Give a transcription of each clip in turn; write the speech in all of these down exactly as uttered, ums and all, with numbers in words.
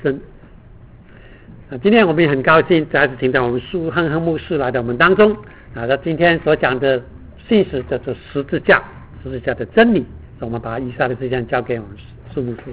真啊，今天我们也很高兴再次听到我们苏亨亨牧师来到我们当中啊。他今天所讲的信息叫做十字架，十字架的真理。我们把以下的时间交给我们苏牧师。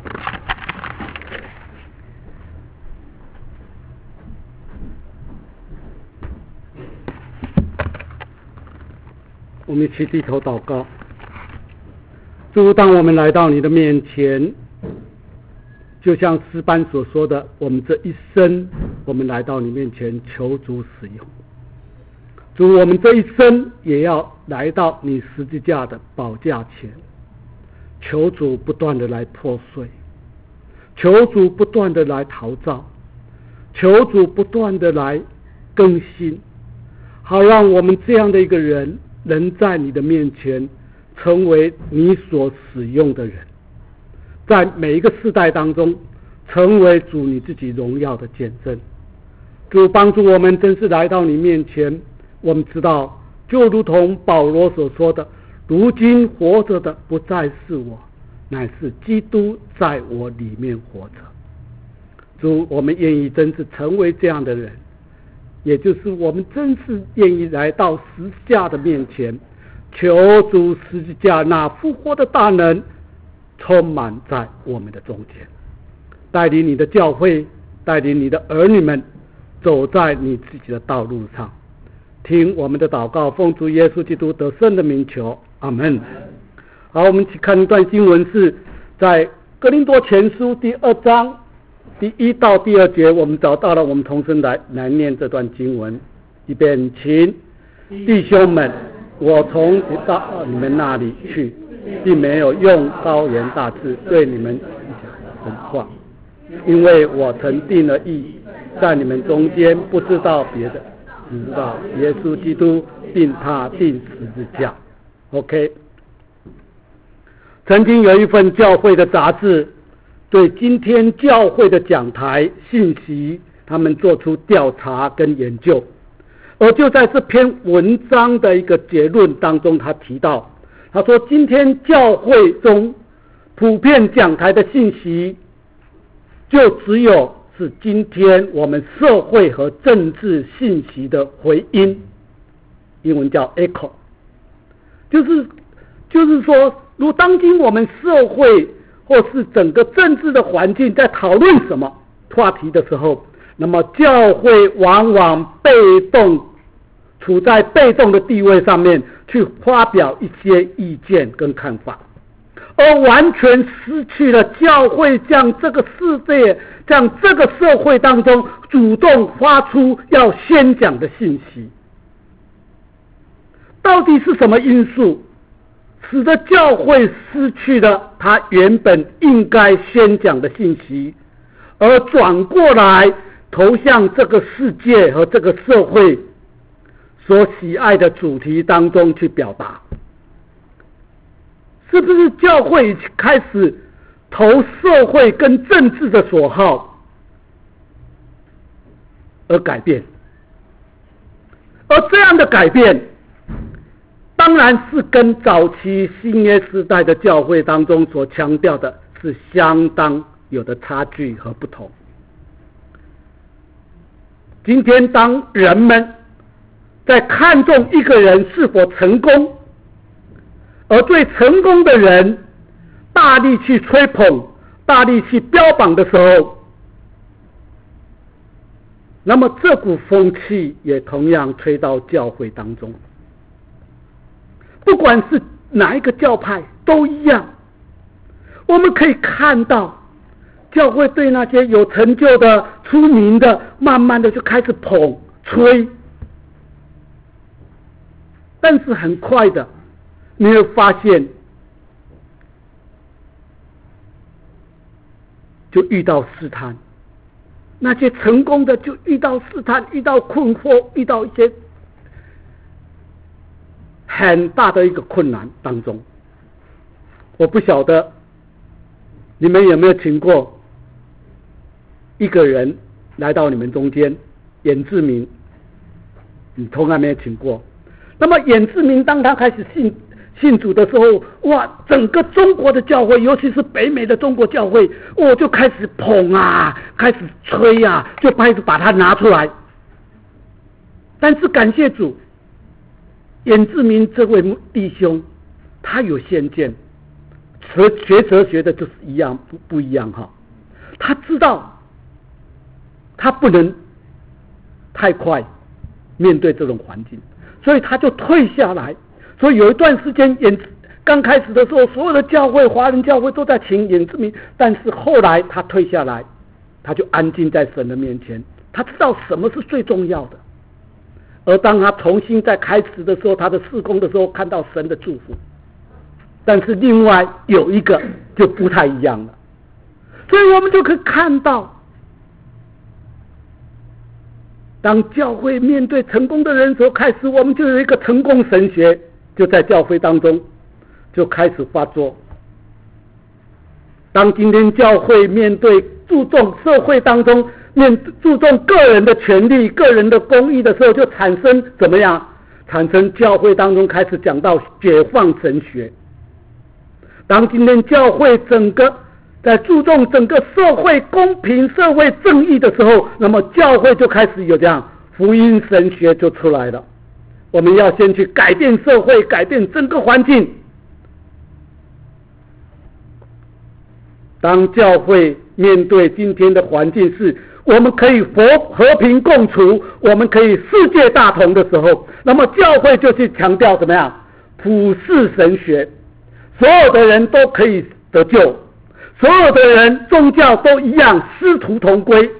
我们一起低头祷告。主，当我们来到你的面前，就像诗班所说的，我们这一生我们来到你面前求主使用。主，我们这一生也要来到你十字架的宝架前，求主不断的来破碎，求主不断的来陶造，求主不断的来更新，好让我们这样的一个人能在你的面前成为你所使用的人，在每一个世代当中成为主你自己荣耀的见证。主，帮助我们真是来到你面前，我们知道就如同保罗所说的，如今活着的不再是我，乃是基督在我里面活着。主，我们愿意真是成为这样的人，也就是我们真是愿意来到十字架的面前，求主十字架那复活的大能充满在我们的中间，带领你的教会，带领你的儿女们走在你自己的道路上。听我们的祷告，奉主耶稣基督得胜的名求，阿们。好，我们去看一段经文，是在哥林多前书第二章第一到第二节，我们找到了，我们同声来来念这段经文一遍，请。弟兄们，我从到你们那里去，并没有用高言大志对你们讲神话，因为我曾定了义，在你们中间不知道别的，只知道耶稣基督并他定十字架。 OK， 曾经有一份教会的杂志对今天教会的讲台信息他们做出调查跟研究，而就在这篇文章的一个结论当中，他提到，他说今天教会中普遍讲台的信息就只有是今天我们社会和政治信息的回音，英文叫 echo， 就是就是说，如当今我们社会或是整个政治的环境在讨论什么话题的时候，那么教会往往被动处在被动的地位上面去发表一些意见跟看法，而完全失去了教会向这个世界向这个社会当中主动发出要宣讲的信息。到底是什么因素使得教会失去了他原本应该宣讲的信息，而转过来投向这个世界和这个社会所喜爱的主题当中去表达？是不是教会开始投社会跟政治的所好而改变？而这样的改变当然是跟早期新约时代的教会当中所强调的是相当有的差距和不同。今天当人们在看重一个人是否成功，而对成功的人大力去吹捧，大力去标榜的时候，那么这股风气也同样吹到教会当中。不管是哪一个教派都一样，我们可以看到教会对那些有成就的出名的慢慢的就开始捧吹，但是很快的你会发现就遇到试探，那些成功的就遇到试探，遇到困惑，遇到一些很大的一个困难当中。我不晓得你们有没有请过一个人来到你们中间，严志明，你从来没有请过。那么严志明当他开始信信主的时候，哇，整个中国的教会，尤其是北美的中国教会，我、哦、就开始捧啊，开始吹啊，就开始把它拿出来。但是感谢主，严志明这位弟兄，他有先见，学哲学的就是一样不不一样哈。他知道，他不能太快面对这种环境，所以他就退下来。所以有一段时间，严刚开始的时候，所有的教会、华人教会都在请严志明，但是后来他退下来，他就安静在神的面前。他知道什么是最重要的。而当他重新再开始的时候，他的事工的时候，看到神的祝福。但是另外有一个就不太一样了，所以我们就可以看到，当教会面对成功的人时候，开始我们就有一个成功神学，就在教会当中就开始发作。当今天教会面对注重社会当中面注重个人的权利、个人的公益的时候，就产生怎么样？产生教会当中开始讲到解放神学。当今天教会整个在注重整个社会公平、社会正义的时候，那么教会就开始有这样福音神学就出来了。我们要先去改变社会，改变整个环境。当教会面对今天的环境是我们可以和和平共处，我们可以世界大同的时候，那么教会就去强调怎么样？普世神学，所有的人都可以得救，所有的人宗教都一样，师徒同归。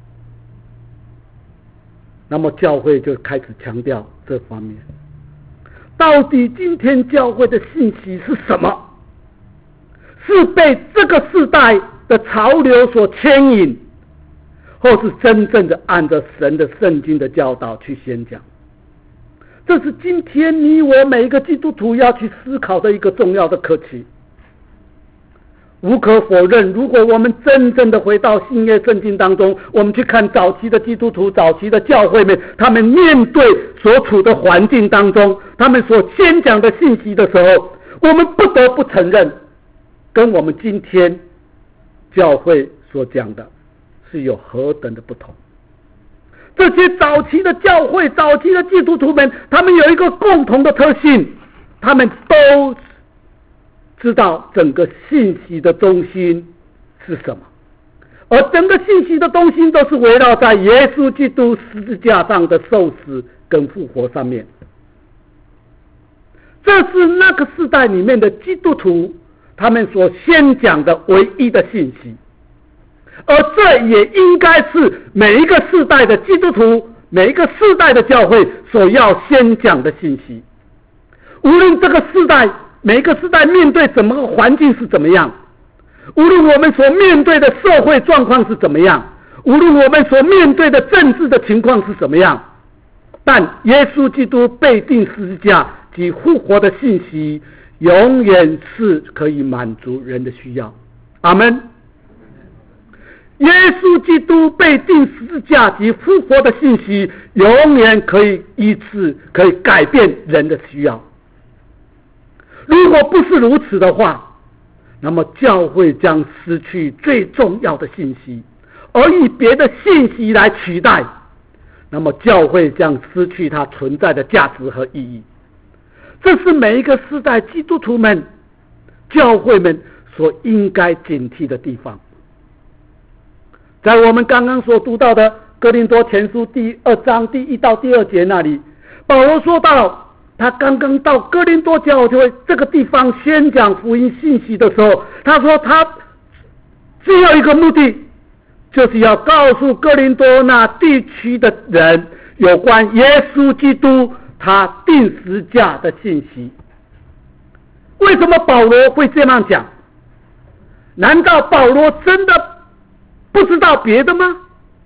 那么教会就开始强调这方面。到底今天教会的信息是什么？是被这个世代的潮流所牵引，或是真正的按着神的圣经的教导去宣讲？这是今天你我每一个基督徒要去思考的一个重要的课题。无可否认，如果我们真正的回到新约圣经当中，我们去看早期的基督徒、早期的教会们，他们面对所处的环境当中，他们所宣讲的信息的时候，我们不得不承认，跟我们今天教会所讲的是有何等的不同。这些早期的教会、早期的基督徒们，他们有一个共同的特性，他们都知道整个信息的中心是什么，而整个信息的中心都是围绕在耶稣基督十字架上的受死跟复活上面。这是那个时代里面的基督徒他们所宣讲的唯一的信息，而这也应该是每一个世代的基督徒、每一个世代的教会所要宣讲的信息。无论这个世代每一个世代面对怎么个环境是怎么样，无论我们所面对的社会状况是怎么样，无论我们所面对的政治的情况是怎么样，但耶稣基督被钉十字架及复活的信息永远是可以满足人的需要。阿们。耶稣基督被钉十字架及复活的信息永远可以医治，可以改变人的需要。如果不是如此的话，那么教会将失去最重要的信息，而以别的信息来取代，那么教会将失去它存在的价值和意义。这是每一个世代基督徒们、教会们所应该警惕的地方。在我们刚刚所读到的哥林多前书第二章第一到第二节那里，保罗说到他刚刚到哥林多教会这个地方宣讲福音信息的时候，他说他只有一个目的，就是要告诉哥林多那地区的人有关耶稣基督他钉十字架的信息。为什么保罗会这样讲？难道保罗真的不知道别的吗？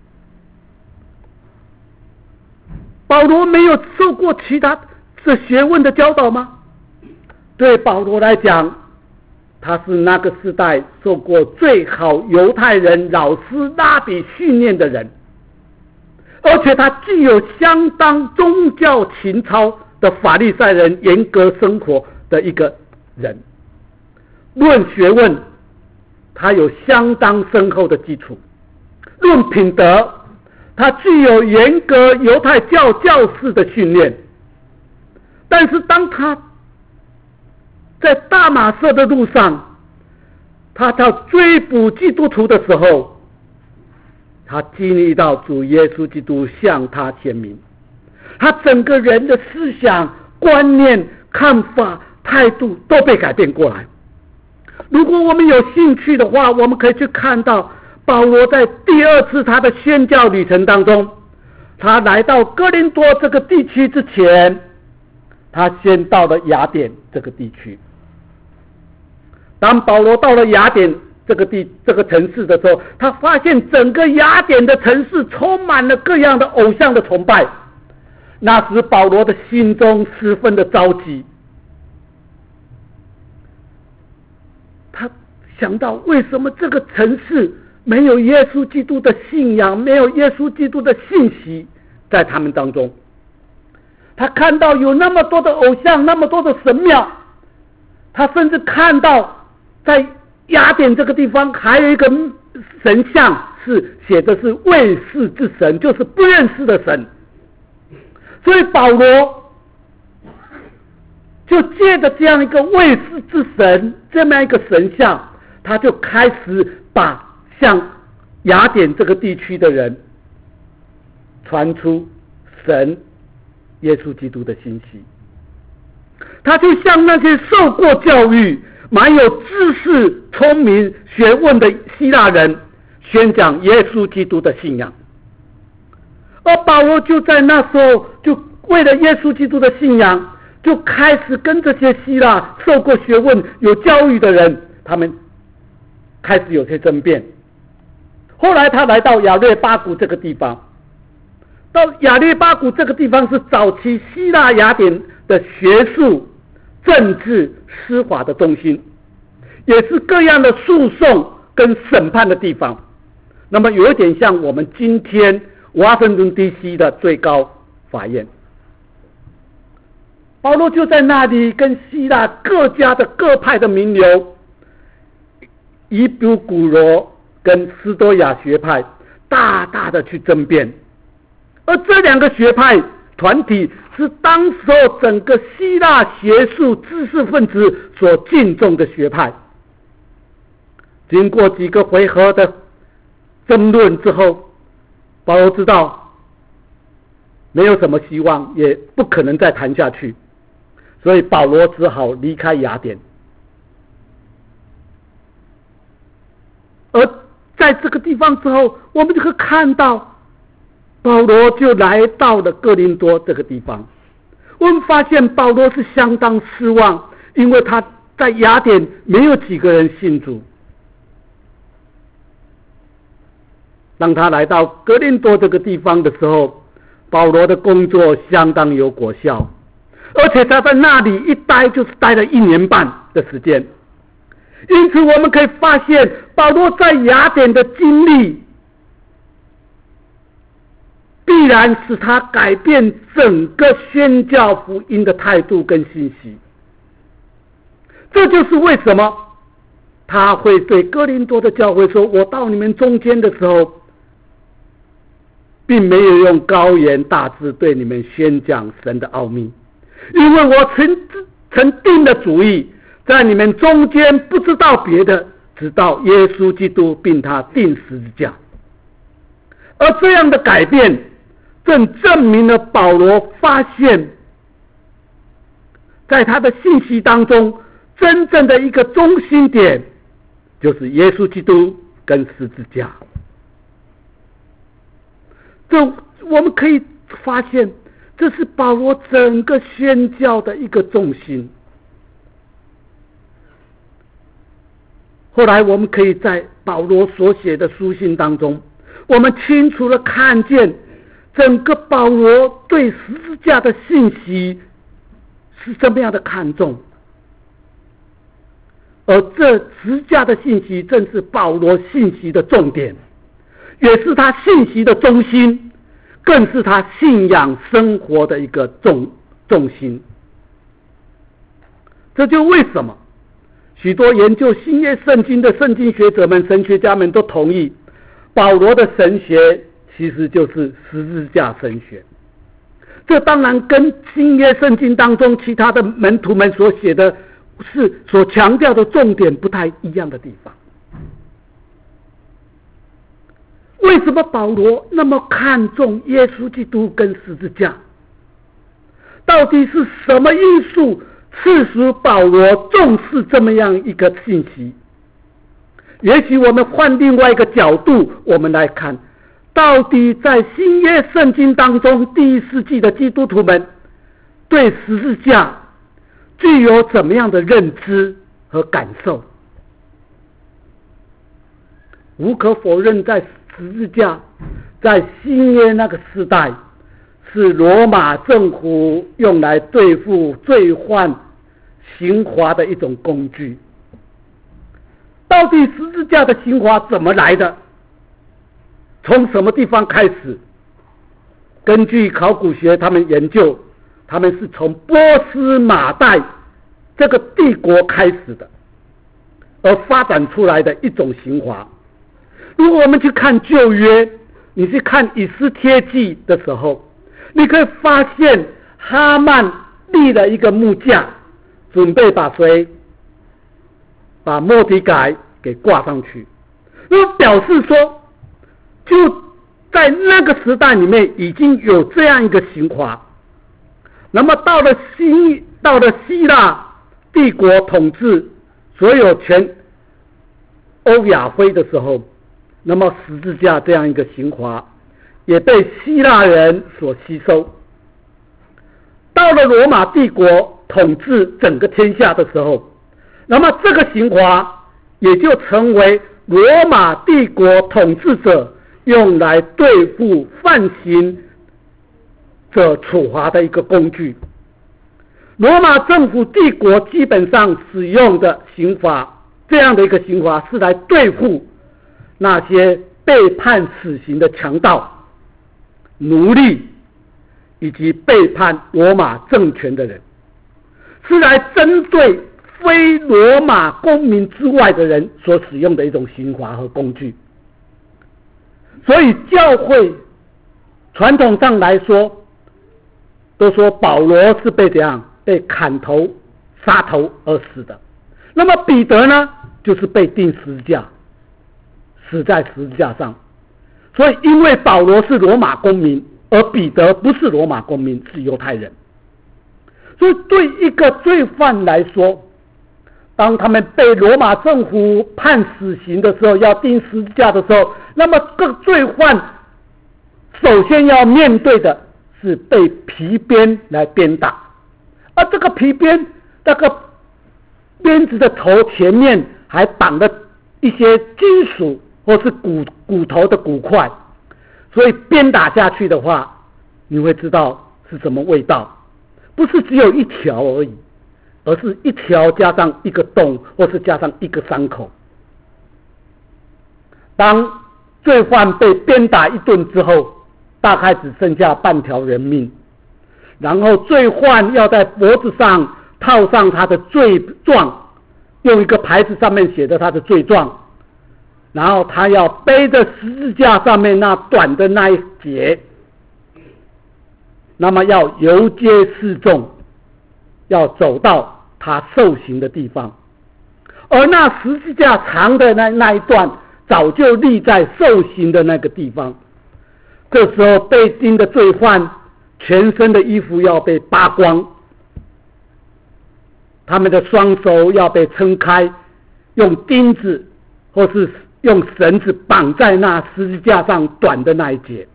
保罗没有受过其他这学问的教导吗？对保罗来讲，他是那个时代受过最好犹太人老师拉比训练的人，而且他具有相当宗教情操的法利赛人严格生活的一个人。论学问，他有相当深厚的基础；论品德，他具有严格犹太教教士的训练。但是当他在大马色的路上，他要追捕基督徒的时候，他经历到主耶稣基督向他显明，他整个人的思想、观念、看法、态度都被改变过来。如果我们有兴趣的话，我们可以去看到保罗在第二次他的宣教旅程当中，他来到哥林多这个地区之前，他先到了雅典这个地区。当保罗到了雅典这个地这个城市的时候，他发现整个雅典的城市充满了各样的偶像的崇拜，那时保罗的心中十分的着急。他想到为什么这个城市没有耶稣基督的信仰，没有耶稣基督的信息在他们当中。他看到有那么多的偶像，那么多的神庙，他甚至看到在雅典这个地方还有一个神像，是写的是未识之神，就是不认识的神。所以保罗就借着这样一个未识之神，这么一个神像，他就开始把向雅典这个地区的人传出神耶稣基督的信息。他就向那些受过教育、蛮有知识、聪明、学问的希腊人宣讲耶稣基督的信仰。而保罗就在那时候，就为了耶稣基督的信仰，就开始跟这些希腊受过学问、有教育的人，他们开始有些争辩。后来他来到亚略巴谷这个地方，到亚略巴谷这个地方是早期希腊雅典的学术、政治、司法的中心，也是各样的诉讼跟审判的地方。那么有一点像我们今天华盛顿 D C 的最高法院。保罗就在那里跟希腊各家的各派的名流，以布古罗跟斯多亚学派大大的去争辩。而这两个学派团体是当时候整个希腊学术知识分子所敬重的学派。经过几个回合的争论之后，保罗知道没有什么希望，也不可能再谈下去，所以保罗只好离开雅典。而在这个地方之后，我们就可以看到保罗就来到了哥林多这个地方。我们发现保罗是相当失望，因为他在雅典没有几个人信主。当他来到哥林多这个地方的时候，保罗的工作相当有果效，而且他在那里一待就是待了一年半的时间。因此我们可以发现保罗在雅典的经历必然使他改变整个宣教福音的态度跟信息。这就是为什么他会对哥林多的教会说，我到你们中间的时候并没有用高言大志对你们宣讲神的奥秘，因为我曾曾定了主意，在你们中间不知道别的，直到耶稣基督并他钉十字架。而这样的改变正证明了保罗发现在他的信息当中真正的一个中心点，就是耶稣基督跟十字架。这我们可以发现，这是保罗整个宣教的一个重心。后来我们可以在保罗所写的书信当中，我们清楚地看见整个保罗对十字架的信息是这么样的看重，而这十字架的信息正是保罗信息的重点，也是他信息的中心，更是他信仰生活的一个重重心。 这就为什么许多研究新约圣经的圣经学者们、神学家们都同意，保罗的神学其实就是十字架神学。这当然跟新约圣经当中其他的门徒们所写的是所强调的重点不太一样的地方。为什么保罗那么看重耶稣基督跟十字架？到底是什么因素刺使保罗重视这么样一个信息？也许我们换另外一个角度，我们来看，到底在新约圣经当中，第一世纪的基督徒们对十字架具有怎么样的认知和感受？无可否认，在十字架在新约那个时代是罗马政府用来对付罪犯刑罚的一种工具。到底十字架的刑罚怎么来的？从什么地方开始？根据考古学他们研究，他们是从波斯马代这个帝国开始的，而发展出来的一种刑罚。如果我们去看旧约，你去看以斯帖记的时候，你可以发现哈曼立了一个木架，准备把谁？把末底改给挂上去。那表示说，就在那个时代里面已经有这样一个刑罚。那么到了希到了希腊帝国统治所有全欧亚非的时候，那么十字架这样一个刑罚也被希腊人所吸收。到了罗马帝国统治整个天下的时候，那么这个刑罚也就成为罗马帝国统治者用来对付犯刑者处罚的一个工具。罗马政府帝国基本上使用的刑罚，这样的一个刑罚是来对付那些被判死刑的强盗、奴隶以及背叛罗马政权的人，是来针对非罗马公民之外的人所使用的一种刑罚和工具。所以教会传统上来说，都说保罗是被怎样被砍头杀头而死的。那么彼得呢，就是被钉十字架，死在十字架上。所以因为保罗是罗马公民，而彼得不是罗马公民，是犹太人。所以对一个罪犯来说，当他们被罗马政府判死刑的时候，要钉十字架的时候，那么这个罪犯首先要面对的是被皮鞭来鞭打，而这个皮鞭那个鞭子的头前面还绑了一些金属或是骨骨头的骨块，所以鞭打下去的话，你会知道是什么味道，不是只有一条而已，而是一条加上一个洞，或是加上一个伤口。当罪犯被鞭打一顿之后，大概只剩下半条人命，然后罪犯要在脖子上套上他的罪状，用一个牌子上面写着他的罪状，然后他要背着十字架上面那短的那一节，那么要游街示众，要走到他受刑的地方，而那十字架长的那那一段早就立在受刑的那个地方。这时候被钉的罪犯全身的衣服要被扒光，他们的双手要被撑开，用钉子或是用绳子绑在那十字架上短的那一节。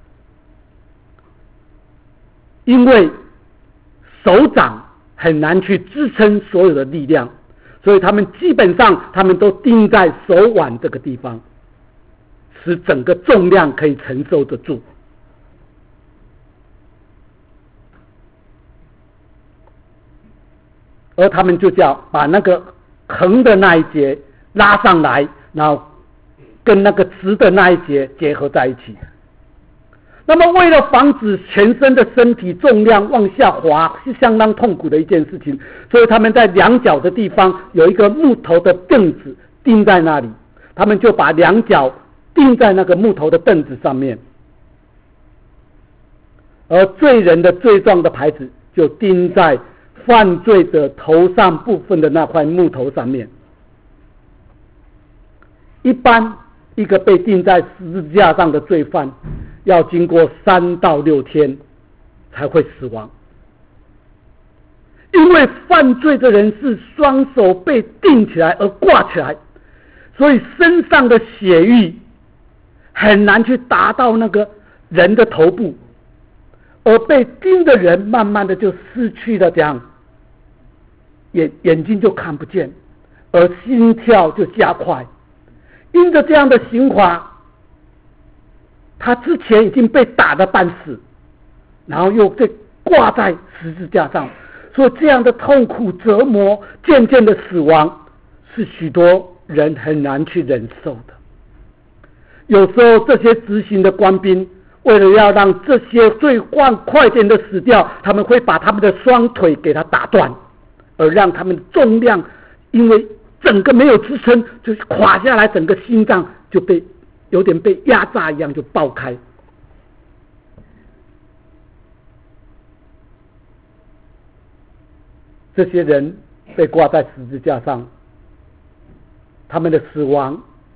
因为手掌很难去支撑所有的力量，所以他们基本上他们都钉在手腕这个地方，使整个重量可以承受得住。而他们就叫把那个横的那一节拉上来，然后跟那个直的那一节结合在一起。 那么为了防止全身的身体重量往下滑，是相当痛苦的一件事情，所以他们在两脚的地方有一个木头的凳子钉在那里，他们就把两脚钉在那个木头的凳子上面，而罪人的罪状的牌子就钉在犯罪的头上部分的那块木头上面。一般一个被钉在十字架上的罪犯要经过三到六天才会死亡，因为犯罪的人是双手被钉起来而挂起来，所以身上的血液很难去达到那个人的头部，而被钉的人慢慢的就失去了这样眼眼睛就看不见，而心跳就加快。因着这样的刑罚，他之前已经被打得半死，然后又被挂在十字架上，所以这样的痛苦折磨，渐渐的死亡，是许多人很难去忍受的。有时候这些执行的官兵为了要让这些罪犯快点的死掉，他们会把他们的双腿给他打断，而让他们的重量因为整个没有支撑，就垮下来，整个心脏就被有点被压榨一样就爆开。这些人被挂在十字架上，他们的死亡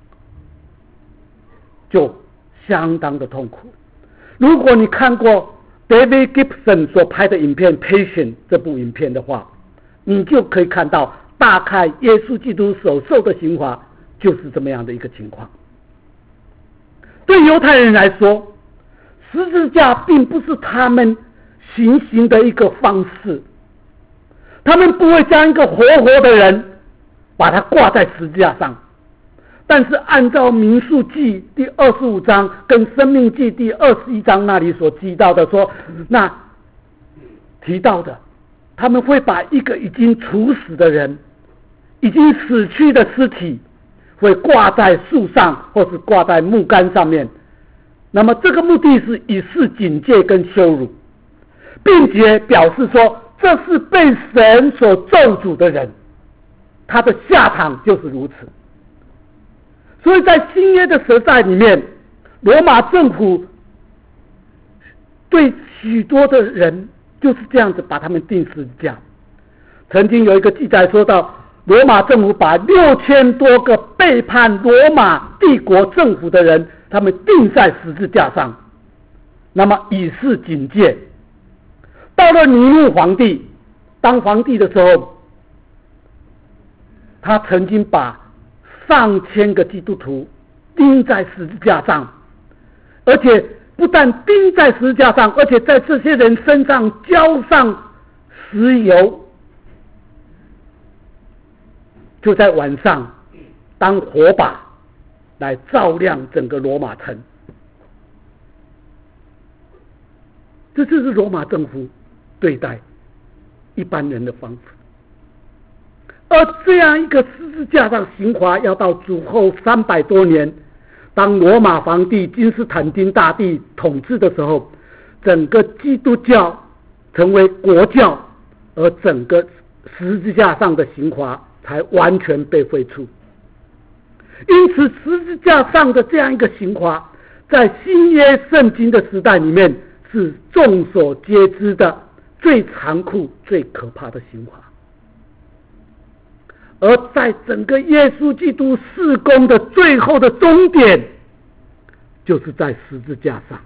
就相当的痛苦。如果你看过 David Gibson 所拍的影片《Patient》这部影片的话，你就可以看到大概耶稣基督所受的刑罚就是这么样的一个情况。对犹太人来说，十字架并不是他们行刑的一个方式，他们不会将一个活活的人把他挂在十字架上，但是按照民数记第二十五章跟生命记第二十一章那里所记到的说，那提到的他们会把一个已经处死的人，已经死去的尸体会挂在树上或是挂在木杆上面，那么这个目的是以示警戒跟羞辱，并且表示说这是被神所咒诅的人，他的下场就是如此。所以在新约的时代里面，罗马政府对许多的人就是这样子把他们钉十字架。曾经有一个记载说到，罗马政府把六千多个背叛罗马帝国政府的人，他们钉在十字架上，那么以示警戒。到了尼禄皇帝当皇帝的时候，他曾经把上千个基督徒钉在十字架上，而且不但钉在十字架上，而且在这些人身上浇上石油，就在晚上当火把来照亮整个罗马城。这就是罗马政府对待一般人的方法。而这样一个十字架上刑罚要到主后三百多年，当罗马皇帝君士坦丁大帝统治的时候，整个基督教成为国教，而整个十字架上的刑罚才完全被废除。因此十字架上的这样一个刑罚，在新约圣经的时代里面是众所皆知的最残酷最可怕的刑罚。而在整个耶稣基督事工的最后的终点，就是在十字架上。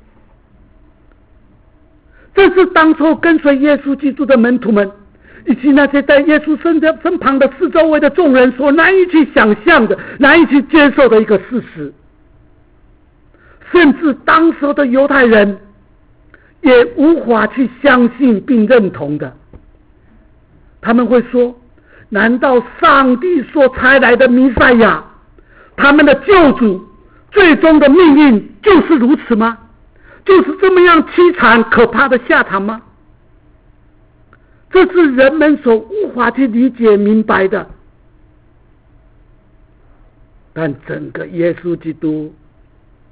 这是当初跟随耶稣基督的门徒们以及那些在耶稣身身旁的四周围的众人所难以去想象的、难以去接受的一个事实。甚至当时的犹太人也无法去相信并认同的。他们会说，难道上帝所差来的弥赛亚，他们的救主最终的命运就是如此吗？就是这么样凄惨可怕的下场吗？这是人们所无法去理解明白的。但整个耶稣基督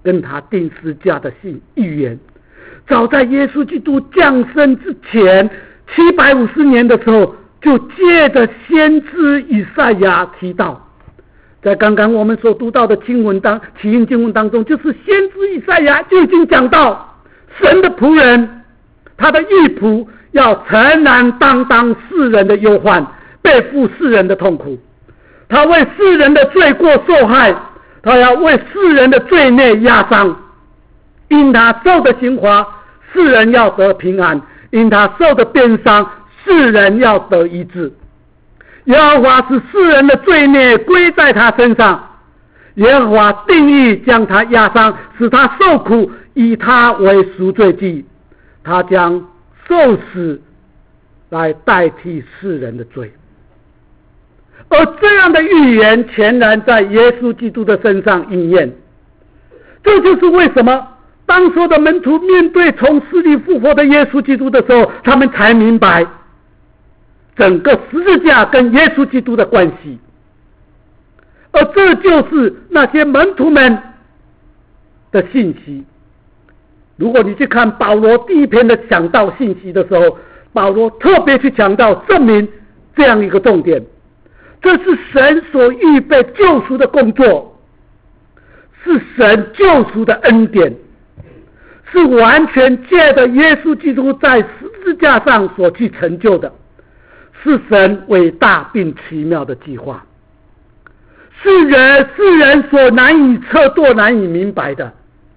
跟他钉十字架的信预言，早在耶稣基督降生之前七百五十年的时候，就借着先知以赛亚提到。在刚刚我们所读到的经文当起因经文当中，就是先知以赛亚就已经讲到，神的仆人，他的义仆要承担担当世人的忧患，背负世人的痛苦，他为世人的罪过受害，他要为世人的罪孽压伤，因他受的刑罚，世人要得平安；因他受的鞭伤，世人要得医治。耶和华使世人的罪孽归在他身上，耶和华定义将他压伤，使他受苦，以他为赎罪祭，他将受死来代替世人的罪。而这样的预言全然在耶稣基督的身上应验。这就是为什么当时的门徒面对从死里复活的耶稣基督的时候，他们才明白整个十字架跟耶稣基督的关系。而这就是那些门徒们的信息。如果你去看保罗第一篇的讲道信息的时候，保罗特别去强调证明这样一个重点，这是神所预备救赎的工作，是神救赎的恩典，是完全借着耶稣基督在十字架上所去成就的，是神伟大并奇妙的计划，是人是人所难以测度难以明白的。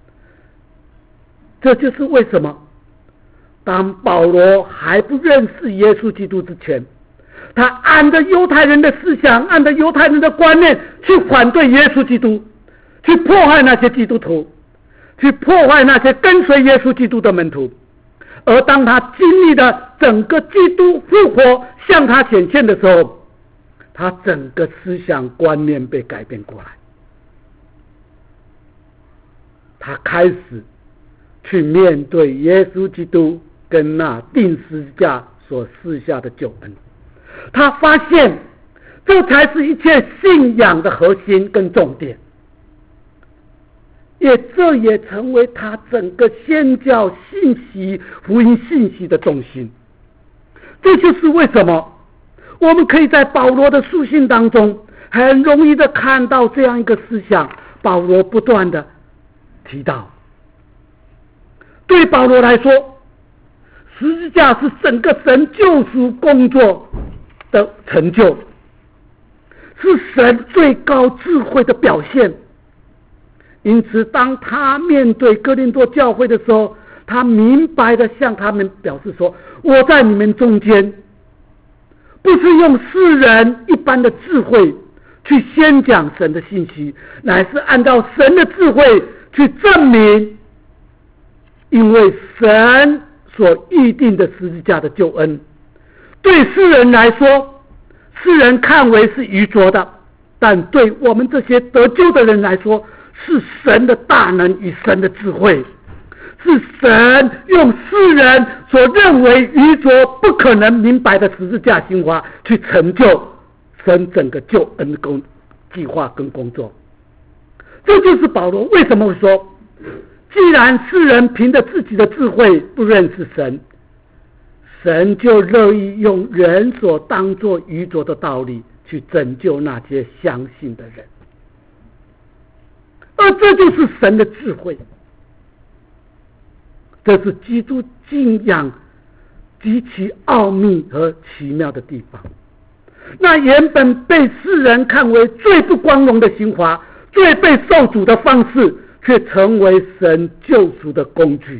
这就是为什么当保罗还不认识耶稣基督之前，他按着犹太人的思想，按着犹太人的观念去反对耶稣基督，去迫害那些基督徒，去迫害那些跟随耶稣基督的门徒。而当他经历了整个基督复活向他显现的时候，他整个思想观念被改变过来，他开始去面对耶稣基督跟那钉十字架所赐下的救恩。他发现这才是一切信仰的核心跟重点，也这也成为他整个宣教信息福音信息的中心。这就是为什么我们可以在保罗的书信当中很容易的看到这样一个思想，保罗不断的提到。对保罗来说，十字架是整个神救赎工作的成就，是神最高智慧的表现。因此当他面对哥林多教会的时候，他明白的向他们表示说，我在你们中间不是用世人一般的智慧去宣讲神的信息，乃是按照神的智慧去证明，因为神所预定的十字架的救恩，对世人来说，世人看为是愚拙的，但对我们这些得救的人来说，是神的大能与神的智慧，是神用世人所认为愚拙不可能明白的十字架心法去成就神整个救恩的工计划跟工作。这就是保罗为什么会说，既然世人凭着自己的智慧不认识神，神就乐意用人所当作愚拙的道理去拯救那些相信的人。而这就是神的智慧，这是基督信仰极其奥秘和奇妙的地方。那原本被世人看为最不光荣的刑罚，最被受诅的方式，却成为神救赎的工具。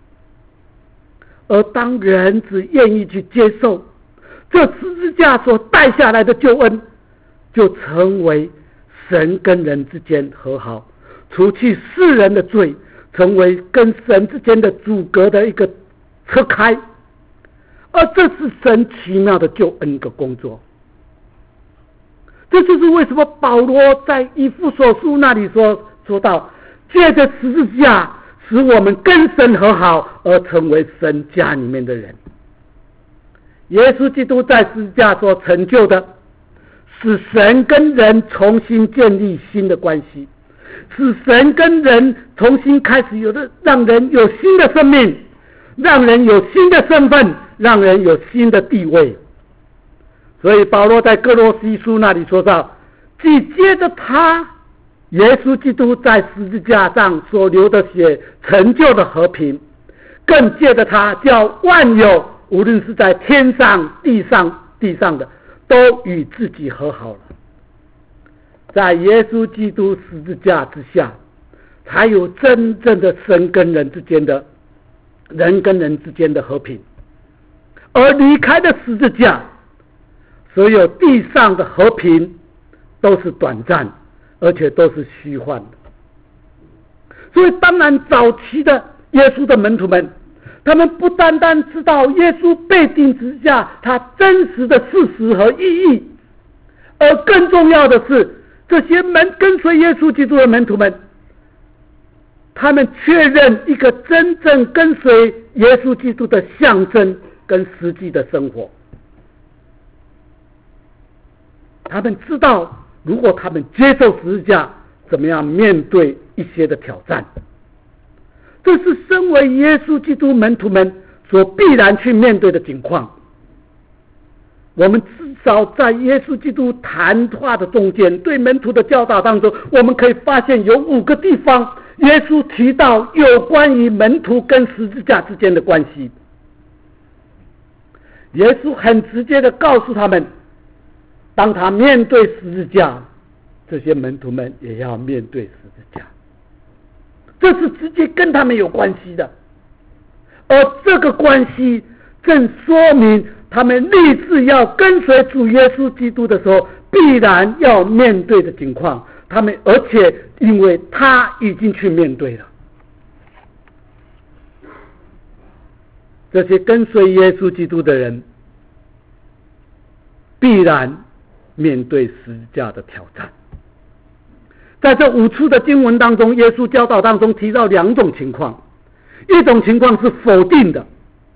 而当人只愿意去接受这十字架所带下来的救恩，就成为神跟人之间和好，除去世人的罪，成为跟神之间的阻隔的一个车开。而这是神奇妙的救恩的工作。这就是为什么保罗在以弗所书那里说说到，借着十字架使我们跟神和好，而成为神家里面的人。耶稣基督在十字架所成就的，使神跟人重新建立新的关系， 使神跟人重新开始有的，让人有新的生命，让人有新的身份，让人有新的地位。所以保罗在哥罗西书那里说到，既接着他耶稣基督在十字架上所流的血成就的和平，更借着他叫万有，无论是在天上地上地上的，都与自己和好了。在耶稣基督十字架之下，才有真正的神跟人之间的人跟人之间的和平。而离开了十字架，所有地上的和平都是短暂，而且都是虚幻的。所以当然早期的耶稣的门徒们，他们不单单知道耶稣被钉十字架他真实的事实和意义，而更重要的是，这些门跟随耶稣基督的门徒们，他们确认一个真正跟随耶稣基督的象征跟实际的生活。他们知道，如果他们接受十字架，怎么样面对一些的挑战。这是身为耶稣基督门徒们所必然去面对的情况。我们至少在耶稣基督谈话的中间，对门徒的教导当中，我们可以发现有五个地方，耶稣提到有关于门徒跟十字架之间的关系。耶稣很直接的告诉他们，当他面对十字架，这些门徒们也要面对十字架，这是直接跟他们有关系的。而这个关系正说明他们立志要跟随主耶稣基督的时候，必然要面对的情况。他们而且因为他已经去面对了，这些跟随耶稣基督的人必然面对十字架的挑战。在这五处的经文当中，耶稣教导当中提到两种情况，一种情况是否定的，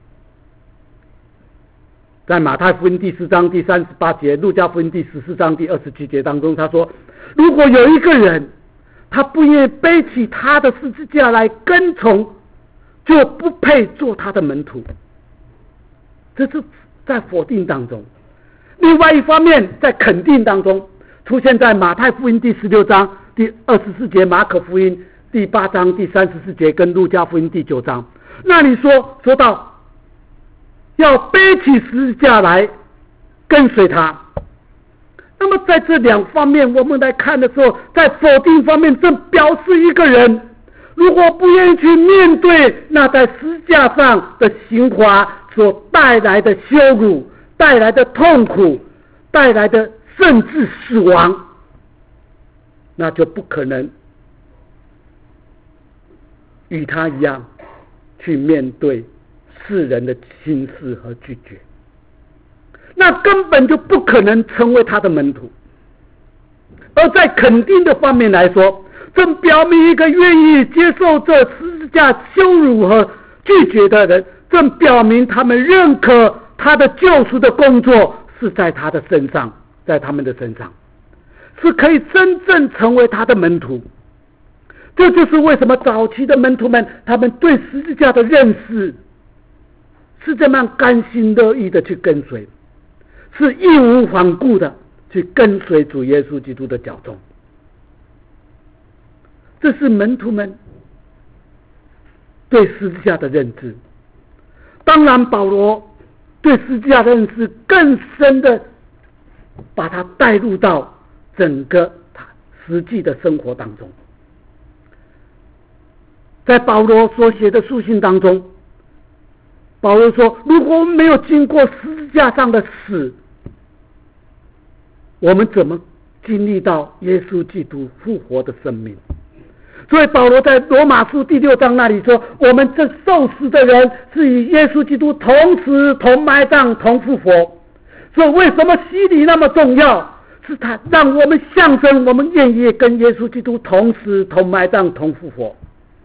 在马太福音第四章第三十八节，路加福音第十四章第二十七节当中，他说，如果有一个人他不愿意背起他的十字架来跟从，就不配做他的门徒。这是在否定当中。另外一方面，在肯定当中，出现在马太福音第十六章第二十四节，马可福音第八章第三十四节，跟路加福音第九章，那里说说到要背起十字架来跟随他。那么在这两方面我们来看的时候，在否定方面正表示一个人如果不愿意去面对那在十字架上的刑罚所带来的羞辱，带来的痛苦，带来的甚至死亡，那就不可能与他一样去面对世人的轻视和拒绝，那根本就不可能成为他的门徒。而在肯定的方面来说，正表明一个愿意接受这十字架羞辱和拒绝的人，正表明他们认可他的救赎的工作是在他的身上，在他们的身上是可以真正成为他的门徒。这就是为什么早期的门徒们，他们对十字架的认识是这么甘心乐意的去跟随，是义无反顾的去跟随主耶稣基督的脚踪。这是门徒们对十字架的认知。当然保罗对十字架的认识更深的把它带入到整个实际的生活当中。在保罗所写的书信当中，保罗说，如果我们没有经过十字架上的死，我们怎么经历到耶稣基督复活的生命？所以保罗在罗马书第六章那里说，我们这受死的人是与耶稣基督同死同埋葬同复活。所以为什么洗礼那么重要？是他让我们象征我们愿意跟耶稣基督同死同埋葬同复活，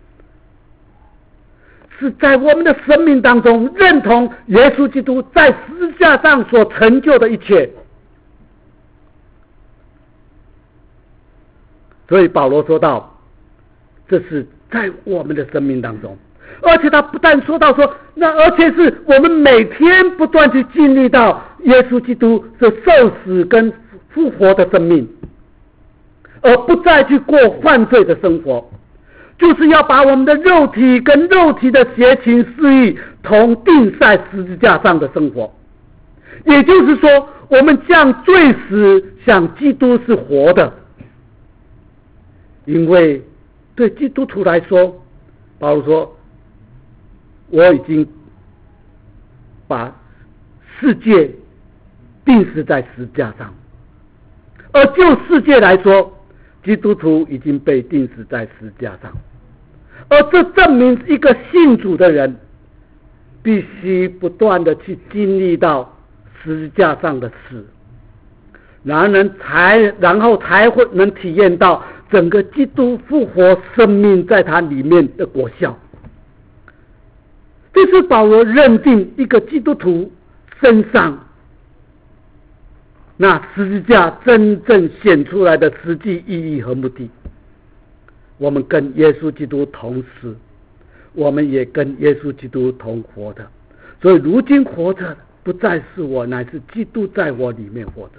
是在我们的生命当中认同耶稣基督在十字架上所成就的一切。所以保罗说到， 这是在我们的生命当中。而且他不但说到说，那而且是我们每天不断去经历到耶稣基督是受死跟复活的生命，而不再去过犯罪的生活，就是要把我们的肉体跟肉体的邪情私欲同钉在十字架上的生活。也就是说，我们像罪死，像基督是活的。因为对基督徒来说，保罗说，我已经把世界钉死在十字架上，而就世界来说，基督徒已经被钉死在十字架上。而这证明一个信主的人必须不断的去经历到十字架上的死，然后才然后才会能体验到整个基督复活生命在他里面的果效。这是保罗认定一个基督徒身上那十字架真正显出来的实际意义和目的。我们跟耶稣基督同死，我们也跟耶稣基督同活的。所以如今活着不再是我，乃是基督在我里面活着。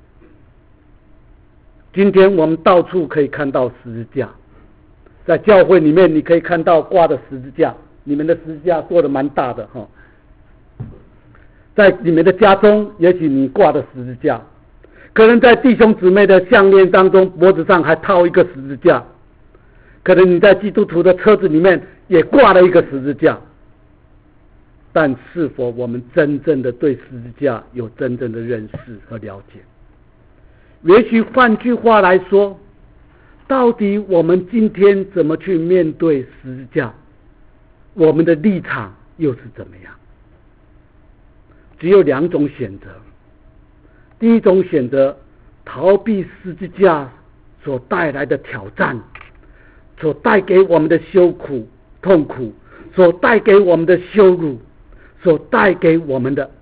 今天我们到处可以看到十字架，在教会里面你可以看到挂的十字架，你们的十字架做的蛮大的哈。在你们的家中，也许你挂的十字架，可能在弟兄姊妹的项链当中，脖子上还套一个十字架，可能你在基督徒的车子里面也挂了一个十字架。但是否我们真正的对十字架有真正的认识和了解？也许换句话来说，到底我们今天怎么去面对十字架，我们的立场又是怎么样？只有两种选择。第一种选择，逃避十字架所带来的挑战，所带给我们的羞苦痛苦，所带给我们的羞辱，所带给我们的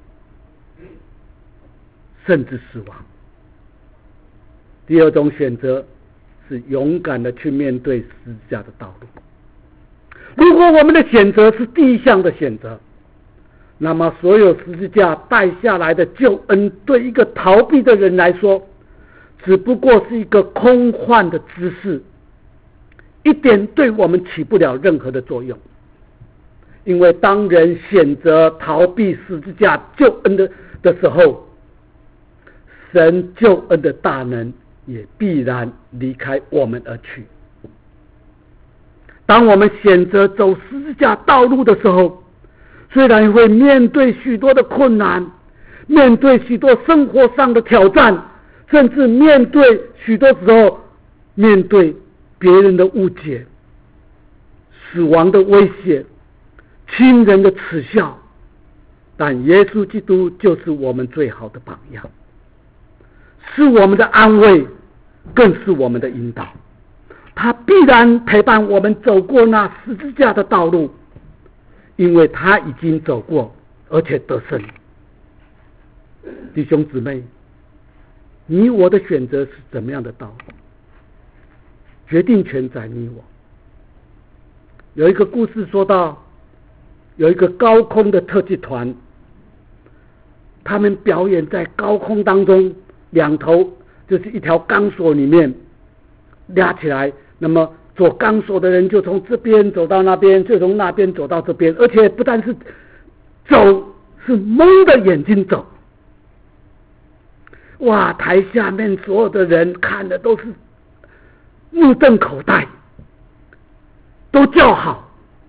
甚至死亡。第二种选择是勇敢的去面对十字架的道路。如果我们的选择是第一项的选择，那么所有十字架带下来的救恩，对一个逃避的人来说，只不过是一个空幻的知识，一点对我们起不了任何的作用。因为当人选择逃避十字架救恩的的时候，神救恩的大能也必然离开我们而去。当我们选择走十字架道路的时候，虽然会面对许多的困难，面对许多生活上的挑战，甚至面对许多时候面对别人的误解、死亡的威胁、亲人的耻笑，但耶稣基督就是我们最好的榜样，是我们的安慰，更是我们的引导。他必然陪伴我们走过那十字架的道路，因为他已经走过，而且得胜。弟兄姊妹，你我的选择是怎么样的道路？决定权在你我。有一个故事说到，有一个高空的特技团，他们表演在高空当中，两头就是一条钢索里面拉起来，那么做钢索的人就从这边走到那边，就从那边走到这边，而且不但是走，是蒙着眼睛走。哇，台下面所有的人看的都是目瞪口呆，都叫好。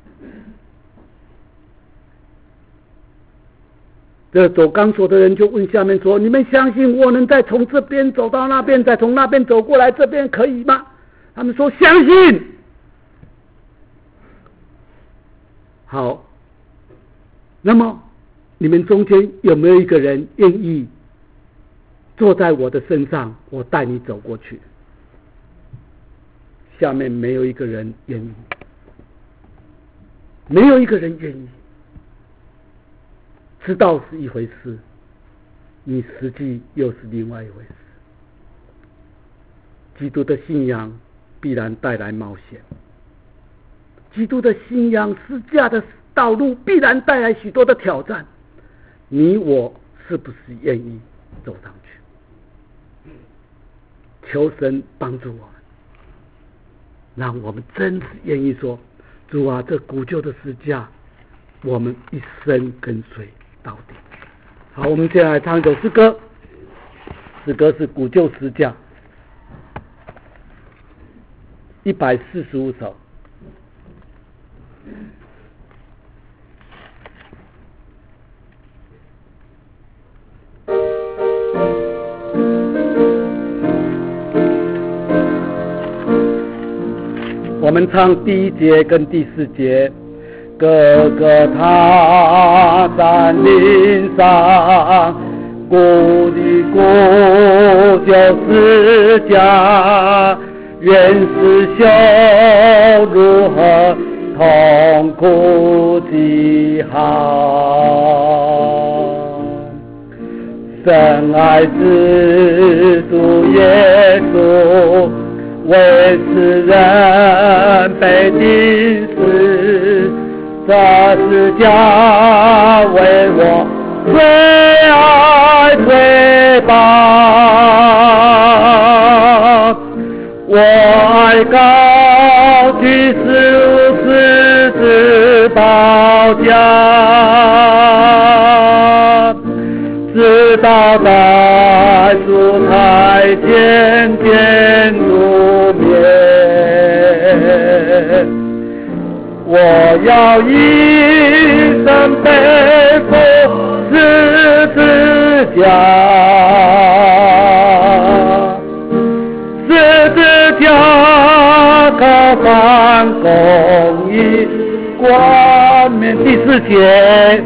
这走钢索的人就问下面说：“你们相信我能再从这边走到那边，再从那边走过来，这边可以吗？”他们说：“相信。”好，那么你们中间有没有一个人愿意坐在我的身上，我带你走过去？下面没有一个人愿意，没有一个人愿意。知道是一回事，你实际又是另外一回事。基督的信仰必然带来冒险， 基督的信仰十字架的道路必然带来许多的挑战，你我是不是愿意走上去？求神帮助我们，让我们真是愿意说，主啊，这古旧的十字架我们一生跟随到底。好，我们现在来唱一首诗歌，诗歌是古旧十字架一百四十五首。我们唱第一节跟第四节。哥哥他山岭上，故里故旧十字架，原是修如何痛苦极好，深爱之主耶稣，为世人被钉死，这十字架为我最爱最宝，我爱高举十字宝架，直到在主台前见主面，我要一生背负十字架，十字架可换公义冠冕。第四节，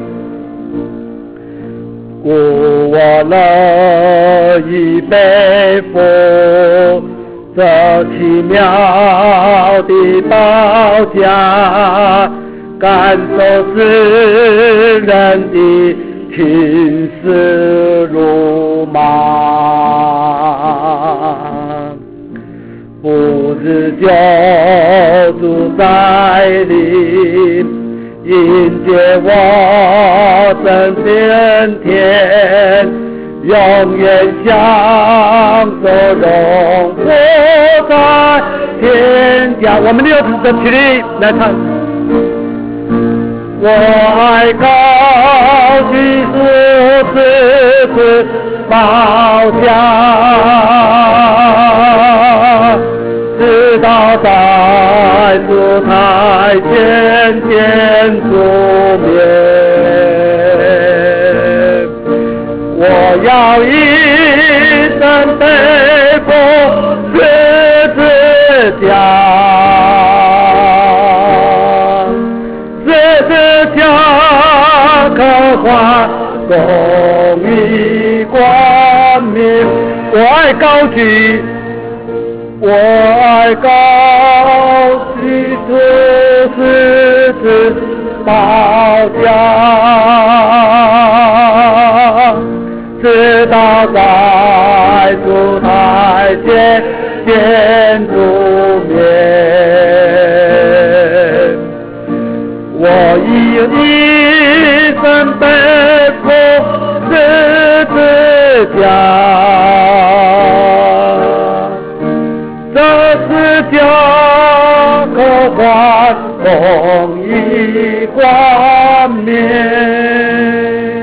故我乐意背负这奇妙的宝架，感受世人的情丝辱骂，不知救主在临，迎接我升天天，永远享受荣华在天家。我们六字的起立来唱。我爱高举十字宝架，直到在主台前见主面，我要一生背负十字架，十字架可换公义冠冕。我爱高举，我爱高举十字宝架，直到在主台前见主面，我以一生背负十字架，这十字架可换公义冠冕。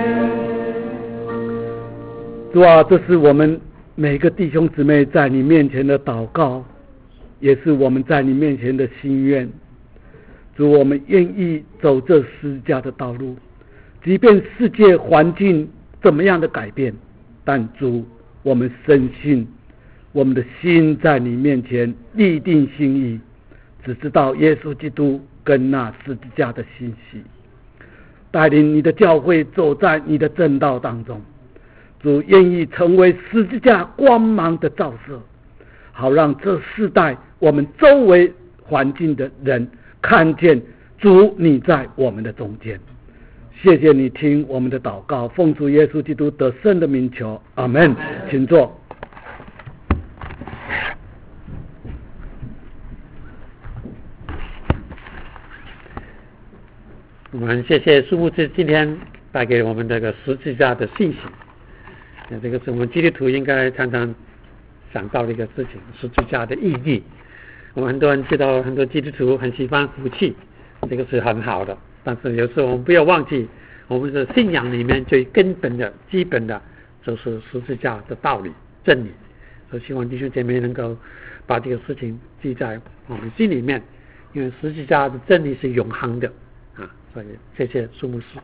主啊，这是我们每个弟兄姊妹在你面前的祷告，也是我们在你面前的心愿。主，我们愿意走这十字架的道路，即便世界环境怎么样的改变，但主，我们深信我们的心在你面前立定心意，只知道耶稣基督跟那十字架的信息，带领你的教会走在你的正道当中。主，愿意成为十字架光芒的照射，好让这世代我们周围环境的人看见主你在我们的中间。谢谢你听我们的祷告，奉主耶稣基督得胜的名求，阿们。请坐。 我们谢谢苏牧师今天带给我们这个十字架的信息。那这个是我们基督徒应该常常想到的一个事情，十字架的意义。我们很多人知道，很多基督徒很喜欢福气，这个是很好的。但是有时候我们不要忘记，我们的信仰里面最根本的、基本的，就是十字架的道理、真理。所以希望弟兄姐妹能够把这个事情记在我们心里面，因为十字架的真理是永恒的啊。所以谢谢苏牧师。